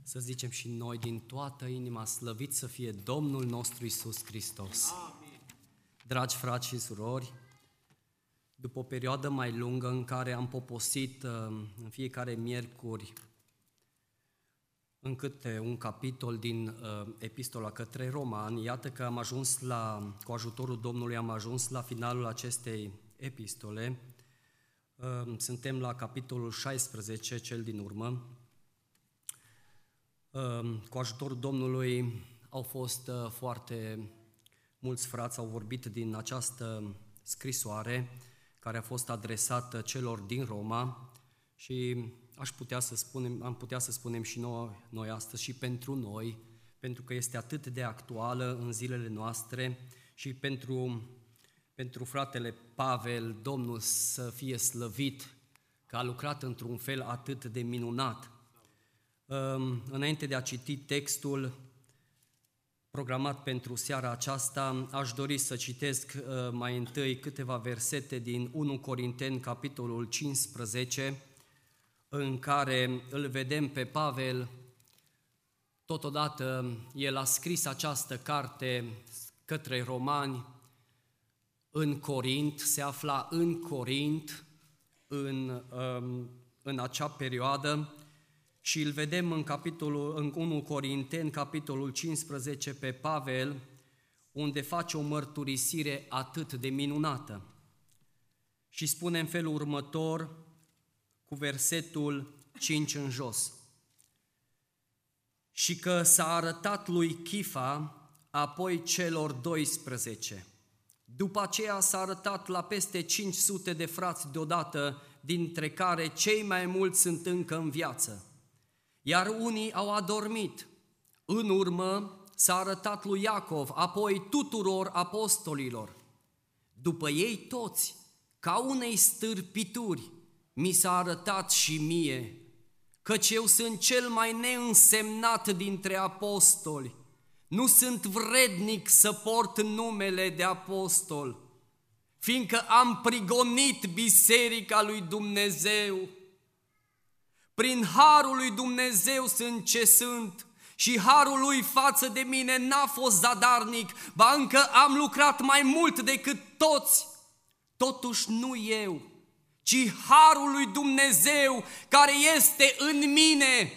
Să zicem și noi din toată inima, slăvit să fie Domnul nostru Iisus Hristos. Amin. Dragi frați și surori, după o perioadă mai lungă în care am poposit în fiecare miercuri în câte un capitol din Epistola către Romani, iată că am ajuns cu ajutorul Domnului am ajuns la finalul acestei epistole. Suntem la capitolul 16, cel din urmă. Cu ajutorul Domnului au fost foarte mulți frați, au vorbit din această scrisoare care a fost adresată celor din Roma și am putea să spunem și noi astăzi și pentru noi, pentru că este atât de actuală în zilele noastre și pentru fratele Pavel, Domnul să fie slăvit, că a lucrat într-un fel atât de minunat. Înainte de a citi textul programat pentru seara aceasta, aș dori să citesc mai întâi câteva versete din 1 Corinteni, capitolul 15, în care îl vedem pe Pavel. Totodată el a scris această carte către romani în Corint, se afla în Corint în acea perioadă și îl vedem în 1 Corinteni, capitolul 15, pe Pavel, unde face o mărturisire atât de minunată. Și spune în felul următor, cu versetul 5 în jos: și că s-a arătat lui Chifa, apoi celor 12. După aceea s-a arătat la peste 500 de frați deodată, dintre care cei mai mulți sunt încă în viață, iar unii au adormit. În urmă s-a arătat lui Iacov, apoi tuturor apostolilor. După ei toți, ca unei stârpituri, mi s-a arătat și mie, căci eu sunt cel mai neînsemnat dintre apostoli, nu sunt vrednic să port numele de apostol, fiindcă am prigonit biserica lui Dumnezeu. Prin harul lui Dumnezeu sunt ce sunt și harul lui față de mine n-a fost zadarnic, ba încă am lucrat mai mult decât toți. Totuși nu eu, ci harul lui Dumnezeu care este în mine.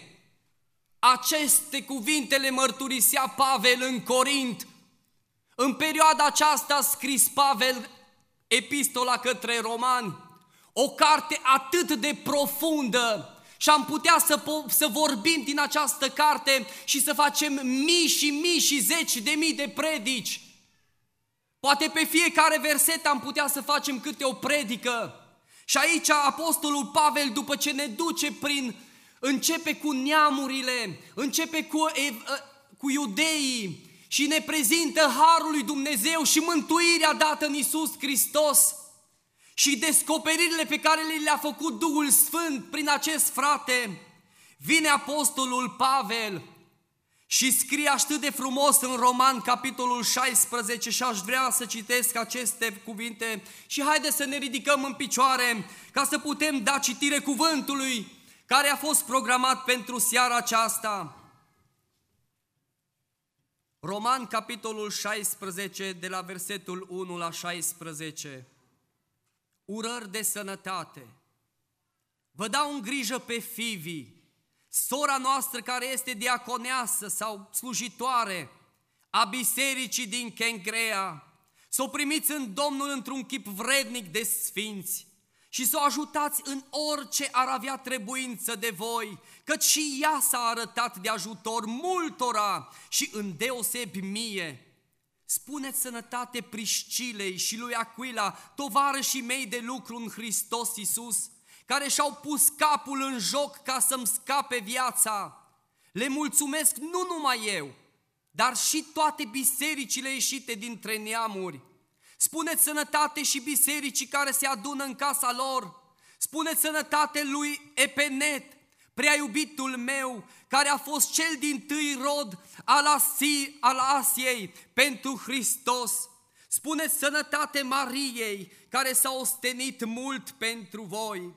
Aceste cuvinte le mărturisea Pavel în Corint. În perioada aceasta a scris Pavel epistola către romani, o carte atât de profundă, și am putea să vorbim din această carte și să facem mii și mii și zeci de mii de predici. Poate pe fiecare verset am putea să facem câte o predică. Și aici apostolul Pavel, după ce ne duce începe cu neamurile, începe cu iudeii și ne prezintă harul lui Dumnezeu și mântuirea dată în Iisus Hristos și descoperirile pe care le-a făcut Duhul Sfânt prin acest frate. Vine apostolul Pavel și scrie atât de frumos în Roman, capitolul 16, și aș vrea să citesc aceste cuvinte și haide să ne ridicăm în picioare ca să putem da citire cuvântului care a fost programat pentru seara aceasta. Roman, capitolul 16, de la versetul 1 la 16. Urări de sănătate. Vă dau în grijă pe Fivi, sora noastră care este diaconeasă sau slujitoare a bisericii din Kencrea, să o primiți în Domnul într-un chip vrednic de sfinți și să o ajutați în orice ar avea trebuință de voi, căci și ea s-a arătat de ajutor multora și îndeosebi mie. Spuneți sănătate Priscilei și lui Aquila, tovarășii mei de lucru în Hristos Iisus, care și-au pus capul în joc ca să-mi scape viața. Le mulțumesc nu numai eu, dar și toate bisericile ieșite dintre neamuri. Spuneți sănătate și bisericii care se adună în casa lor. Spuneți sănătate lui Epenet, prea iubitul meu, care a fost cel dintâi rod al Asiei pentru Hristos. Spuneți sănătate Mariei, care s-a ostenit mult pentru voi.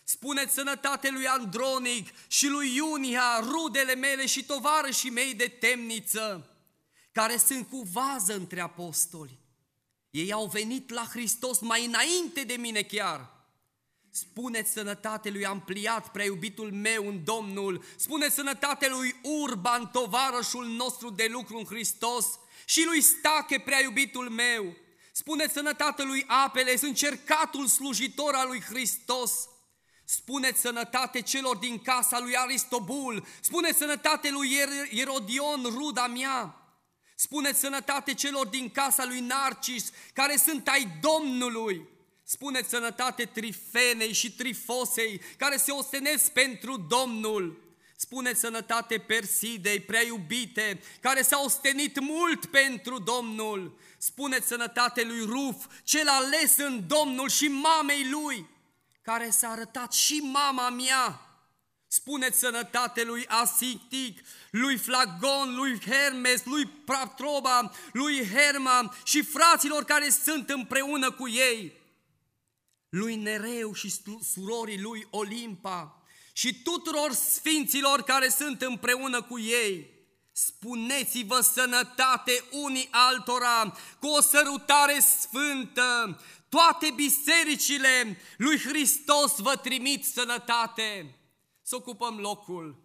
Spuneți sănătate lui Andronic și lui Iunia, rudele mele și tovarășii mei de temniță, care sunt cu vază între apostoli. Ei au venit la Hristos mai înainte de mine chiar. Spuneți sănătate lui Ampliat, prea iubitul meu în Domnul. Spuneți sănătate lui Urban, tovarășul nostru de lucru în Hristos, și lui Stache, prea iubitul meu. Spuneți sănătate lui Apeles, încercatul slujitor al lui Hristos. Spuneți sănătate celor din casa lui Aristobul. Spuneți sănătate lui Ierodion, ruda mea. Spuneți sănătate celor din casa lui Narcis, care sunt ai Domnului. Spuneți sănătate Trifenei și Trifosei, care se ostenesc pentru Domnul. Spuneți sănătate Persidei, prea iubite, care s-a ostenit mult pentru Domnul. Spuneți sănătate lui Ruf, cel ales în Domnul, și mamei lui, care s-a arătat și mama mea. Spuneți sănătate lui Asitic, lui Flagon, lui Hermes, lui Patroba, lui Herma și fraților care sunt împreună cu ei, lui Nereu și surorii lui Olimpa și tuturor sfinților care sunt împreună cu ei. Spuneți-vă sănătate unii altora cu o sărutare sfântă. Toate bisericile lui Hristos vă trimit sănătate. Să ocupăm locul.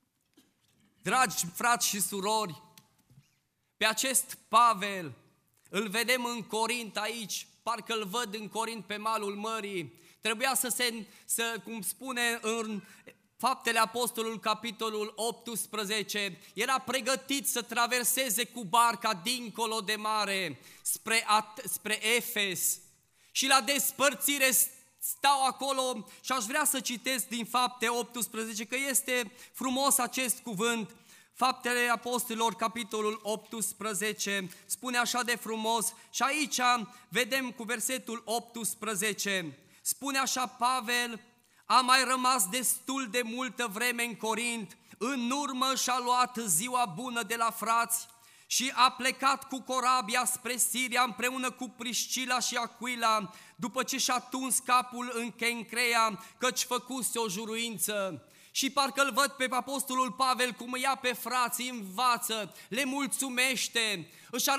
Dragi frați și surori, pe acest Pavel îl vedem în Corint aici, parcă îl văd în Corint pe malul mării. Trebuia cum spune în Faptele Apostolului, capitolul 18, era pregătit să traverseze cu barca dincolo de mare spre Efes. Și la despărțire stau acolo și aș vrea să citesc din Fapte 18, că este frumos acest cuvânt. Faptele Apostolilor, capitolul 18, spune așa de frumos și aici vedem cu versetul 18, spune așa Pavel: a mai rămas destul de multă vreme în Corint, în urmă și-a luat ziua bună de la frați și a plecat cu corabia spre Siria împreună cu Priscila și Aquila, după ce și-a tuns capul în Kencrea, căci făcuse o juruință. Și parcă îl văd pe apostolul Pavel cum îi ia pe frații, învață, le mulțumește, își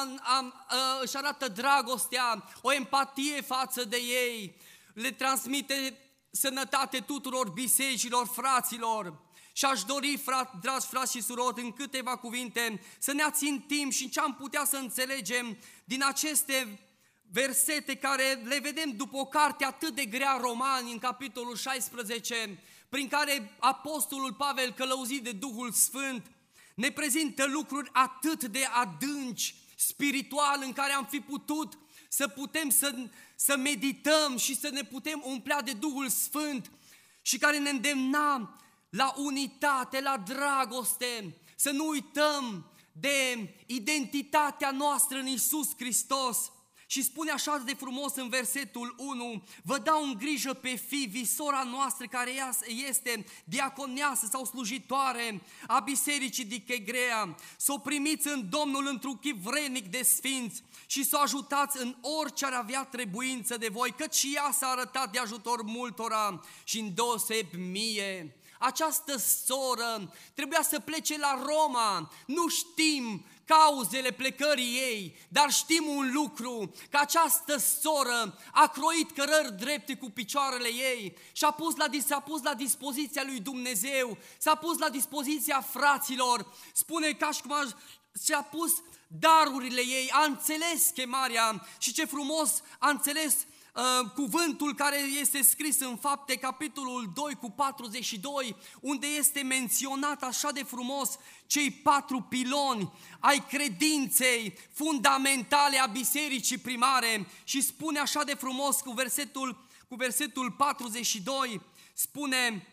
arată dragostea, o empatie față de ei, le transmite sănătate tuturor bisericilor, fraților. Și aș dori, dragi frați și surori, în câteva cuvinte să ne ațintim și ce am putea să înțelegem din aceste versete care le vedem după o carte atât de grea, Romani, în capitolul 16, prin care apostolul Pavel, călăuzit de Duhul Sfânt, ne prezintă lucruri atât de adânci, spiritual, în care am fi putut să putem să medităm și să ne putem umplea de Duhul Sfânt și care ne îndemna la unitate, la dragoste, să nu uităm de identitatea noastră în Iisus Hristos. Și spune așa de frumos în versetul 1: vă dau în grijă pe fii, sora noastră care este diaconeasă sau slujitoare a bisericii din Chegrea, să o primiți în Domnul într-un chip vrednic de sfinți și să o ajutați în orice ar avea trebuință de voi, căci și ea s-a arătat de ajutor multora și îndeosebi mie. Această soră trebuia să plece la Roma, nu știm cauzele plecării ei, dar știm un lucru, că această soră a croit cărări drepte cu picioarele ei și s-a pus la dispoziția lui Dumnezeu, s-a pus la dispoziția fraților, spune ca și cum și-a pus darurile ei, a înțeles chemarea și ce frumos a înțeles cuvântul care este scris în Fapte, capitolul 2 cu 42, unde este menționat așa de frumos cei 4 piloni ai credinței fundamentale a bisericii primare și spune așa de frumos cu versetul 42, spune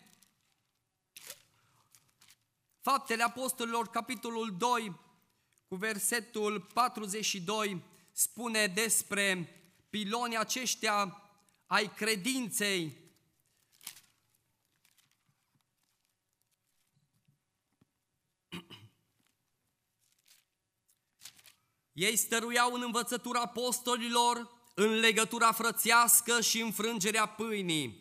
Faptele Apostolilor, capitolul 2 cu versetul 42, spune despre pilonii aceștia ai credinței. Ei stăruiau în învățătura apostolilor, în legătura frățească și în frângerea pâinii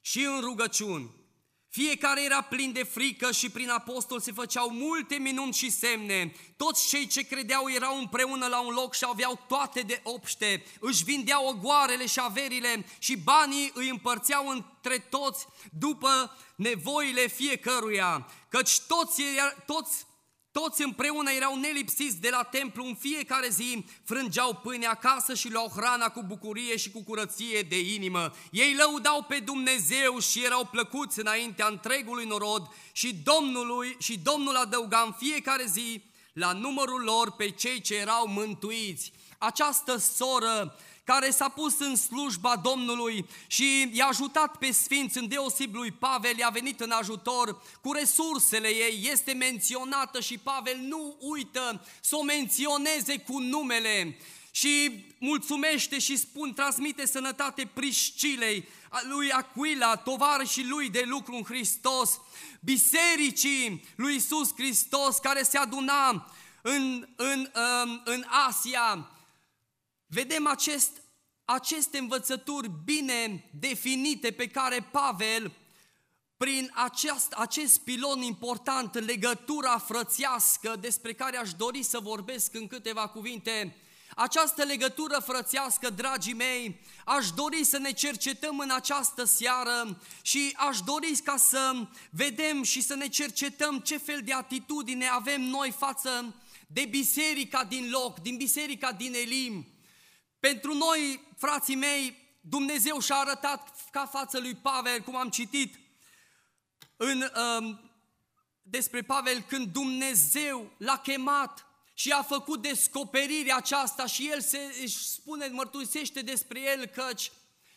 și în rugăciuni. Fiecare era plin de frică și prin apostol se făceau multe minuni și semne. Toți cei ce credeau erau împreună la un loc și aveau toate de obște. Își vindeau ogoarele și averile și banii îi împărțeau între toți după nevoile fiecăruia. Căci toți împreună erau nelipsiți de la templu, în fiecare zi frângeau pâine acasă și luau hrana cu bucurie și cu curăție de inimă. Ei lăudau pe Dumnezeu și erau plăcuți înaintea întregului norod și Domnul adăuga în fiecare zi la numărul lor pe cei ce erau mântuiți. Această soră care s-a pus în slujba Domnului și i-a ajutat pe sfinți, îndeoseb lui Pavel, i-a venit în ajutor cu resursele ei, este menționată și Pavel nu uită să o menționeze cu numele și mulțumește și transmite sănătate Priscilei, lui Aquila, tovarășii lui de lucru în Hristos, bisericii lui Iisus Hristos care se aduna în Asia. Vedem aceste învățături bine definite pe care Pavel, prin acest pilon important, legătura frățească, despre care aș dori să vorbesc în câteva cuvinte, această legătură frățească, dragii mei, aș dori să ne cercetăm în această seară și aș dori ca să vedem și să ne cercetăm ce fel de atitudine avem noi față de biserica din loc, din biserica din Elim. Pentru noi, frații mei, Dumnezeu și-a arătat ca față lui Pavel, cum am citit despre Pavel, când Dumnezeu l-a chemat și a făcut descoperirea aceasta și el mărturisește despre el căci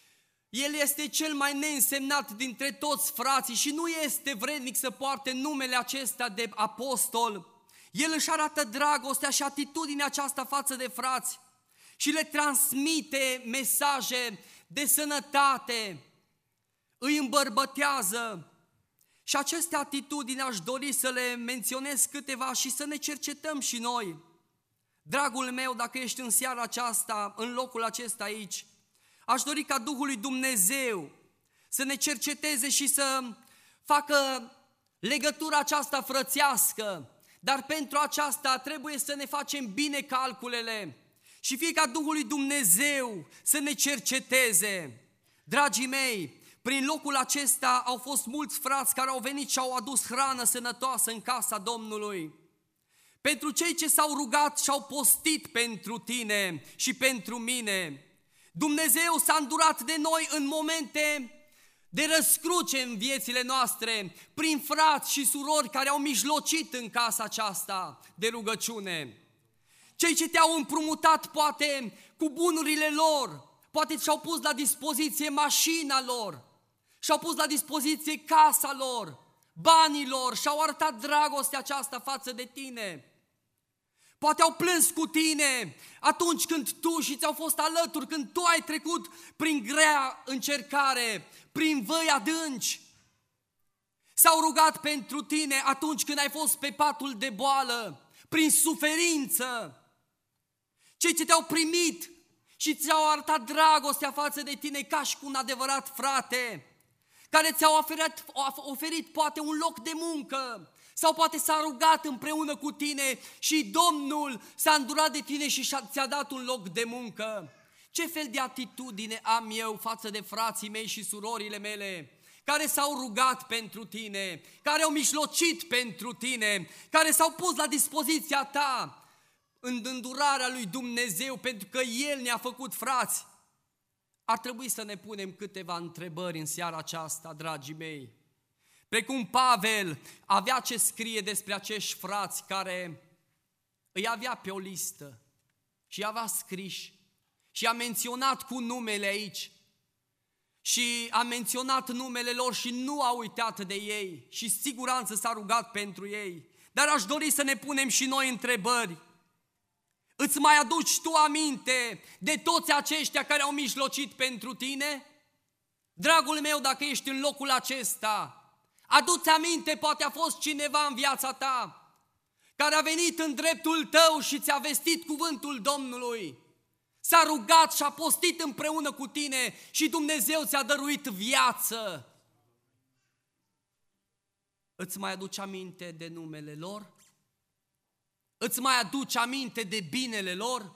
el este cel mai neînsemnat dintre toți frații și nu este vrednic să poarte numele acesta de apostol. El își arată dragostea și atitudinea aceasta față de frați și le transmite mesaje de sănătate, îi îmbărbătează. Și aceste atitudini aș dori să le menționez câteva și să ne cercetăm și noi. Dragul meu, dacă ești în seara aceasta, în locul acesta aici, aș dori ca Duhul lui Dumnezeu să ne cerceteze și să facă legătura aceasta frățească, dar pentru aceasta trebuie să ne facem bine calculele și fie ca Duhul lui Dumnezeu să ne cerceteze. Dragii mei, prin locul acesta au fost mulți frați care au venit și au adus hrană sănătoasă în casa Domnului. Pentru cei ce s-au rugat și au postit pentru tine și pentru mine, Dumnezeu s-a îndurat de noi în momente de răscruce în viețile noastre, prin frați și surori care au mijlocit în casa aceasta de rugăciune. Cei ce te-au împrumutat poate cu bunurile lor, poate și-au pus la dispoziție mașina lor, și-au pus la dispoziție casa lor, banii lor, și-au arătat dragostea aceasta față de tine. Poate au plâns cu tine atunci când tu și ți-au fost alături, când tu ai trecut prin grea încercare, prin văi adânci. S-au rugat pentru tine atunci când ai fost pe patul de boală, prin suferință. Cei ce te-au primit și ți-au arătat dragostea față de tine ca și cu un adevărat frate, care ți-au oferit poate un loc de muncă, sau poate s-a rugat împreună cu tine și Domnul s-a îndurat de tine și ți-a dat un loc de muncă. Ce fel de atitudine am eu față de frații mei și surorile mele, care s-au rugat pentru tine, care au mijlocit pentru tine, care s-au pus la dispoziția ta în îndurarea lui Dumnezeu, pentru că El ne-a făcut frați? Ar trebui să ne punem câteva întrebări în seara aceasta, dragii mei. Precum Pavel avea ce scrie despre acești frați care îi avea pe o listă și avea scriși și a menționat cu numele aici și a menționat numele lor și nu a uitat de ei și siguranță s-a rugat pentru ei. Dar aș dori să ne punem și noi întrebări. Îți mai aduci tu aminte de toți aceștia care au mijlocit pentru tine? Dragul meu, dacă ești în locul acesta, adu-ți aminte, poate a fost cineva în viața ta care a venit în dreptul tău și ți-a vestit cuvântul Domnului. S-a rugat și a postit împreună cu tine și Dumnezeu ți-a dăruit viață. Îți mai aduci aminte de numele lor? Îți mai aduci aminte de binele lor?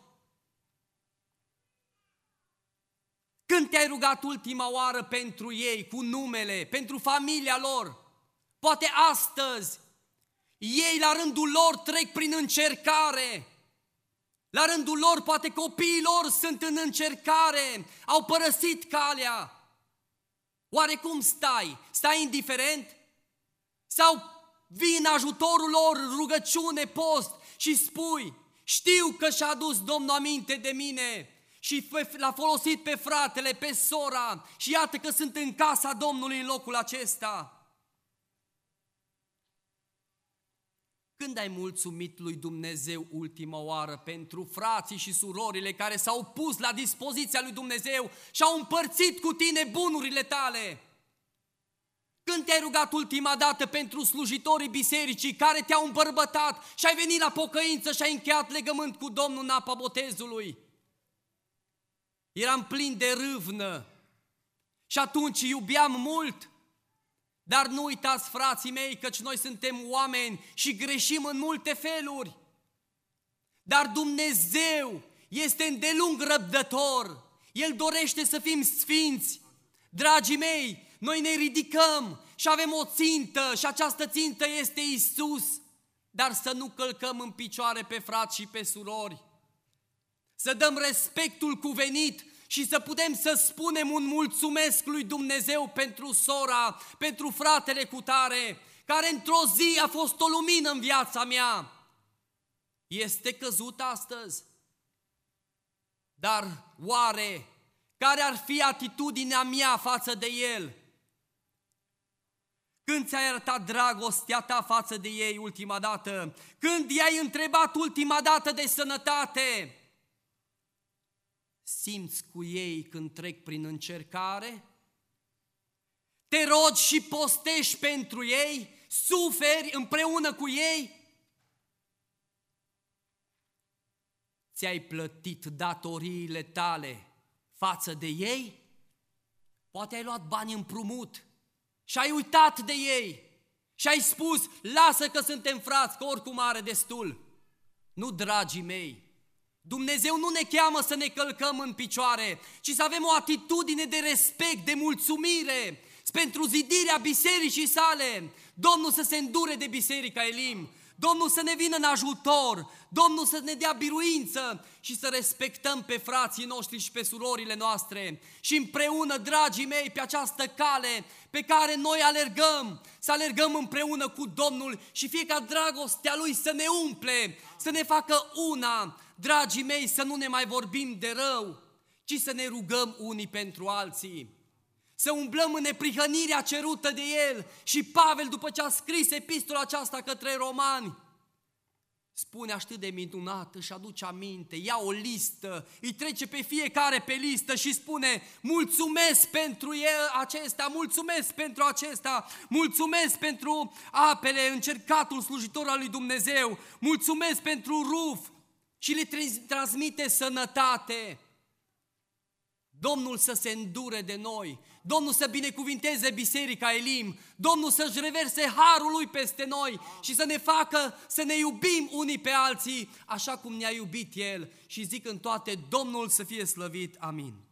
Când te-ai rugat ultima oară pentru ei, cu numele, pentru familia lor? Poate astăzi ei la rândul lor trec prin încercare. La rândul lor poate copiii lor sunt în încercare, au părăsit calea. Oare cum stai? Stai indiferent? Sau vii în ajutorul lor, rugăciune, post și spui: știu că și-a adus Domnul aminte de mine și l-a folosit pe fratele, pe sora și iată că sunt în casa Domnului în locul acesta. Când ai mulțumit lui Dumnezeu ultima oară pentru frații și surorile care s-au pus la dispoziția lui Dumnezeu și au împărțit cu tine bunurile tale? Când te-ai rugat ultima dată pentru slujitorii bisericii care te-au îmbărbătat și ai venit la pocăință și ai încheiat legământ cu Domnul în apa botezului? Eram plin de râvnă și atunci iubeam mult. Dar nu uitați, frații mei, căci noi suntem oameni și greșim în multe feluri. Dar Dumnezeu este îndelung răbdător. El dorește să fim sfinți. Dragii mei, noi ne ridicăm și avem o țintă și această țintă este Isus. Dar să nu călcăm în picioare pe frați și pe surori. Să dăm respectul cuvenit și să putem să spunem un mulțumesc lui Dumnezeu pentru sora, pentru fratele cutare, care într-o zi a fost o lumină în viața mea. Este căzut astăzi. Dar oare care ar fi atitudinea mea față de el? Când ți-ai arătat dragostea ta față de ei ultima dată? Când i-ai întrebat ultima dată de sănătate? Simți cu ei când trec prin încercare? Te rogi și postești pentru ei? Suferi împreună cu ei? Ți-ai plătit datoriile tale față de ei? Poate ai luat bani împrumut și ai uitat de ei și ai spus: lasă că suntem frați, că oricum are destul. Nu, dragii mei, Dumnezeu nu ne cheamă să ne călcăm în picioare, ci să avem o atitudine de respect, de mulțumire pentru zidirea bisericii sale. Domnul să se îndure de Biserica Elim, Domnul să ne vină în ajutor, Domnul să ne dea biruință și să respectăm pe frații noștri și pe surorile noastre. Și împreună, dragii mei, pe această cale pe care noi alergăm, să alergăm împreună cu Domnul și fie ca dragostea Lui să ne umple, să ne facă una. Dragii mei, să nu ne mai vorbim de rău, ci să ne rugăm unii pentru alții. Să umblăm în neprihănirea cerută de El. Și Pavel, după ce a scris epistola aceasta către romani, spune atât de minunat, își aduce aminte, ia o listă, îi trece pe fiecare pe listă și spune: mulțumesc pentru acesta, mulțumesc pentru acesta, mulțumesc pentru apele, încercatul slujitor al lui Dumnezeu, mulțumesc pentru Ruf, și le transmite sănătate. Domnul să se îndure de noi, Domnul să binecuvinteze Biserica Elim, Domnul să-și reverse harul Lui peste noi și să ne facă să ne iubim unii pe alții, așa cum ne-a iubit El. Și zic în toate: Domnul să fie slăvit. Amin.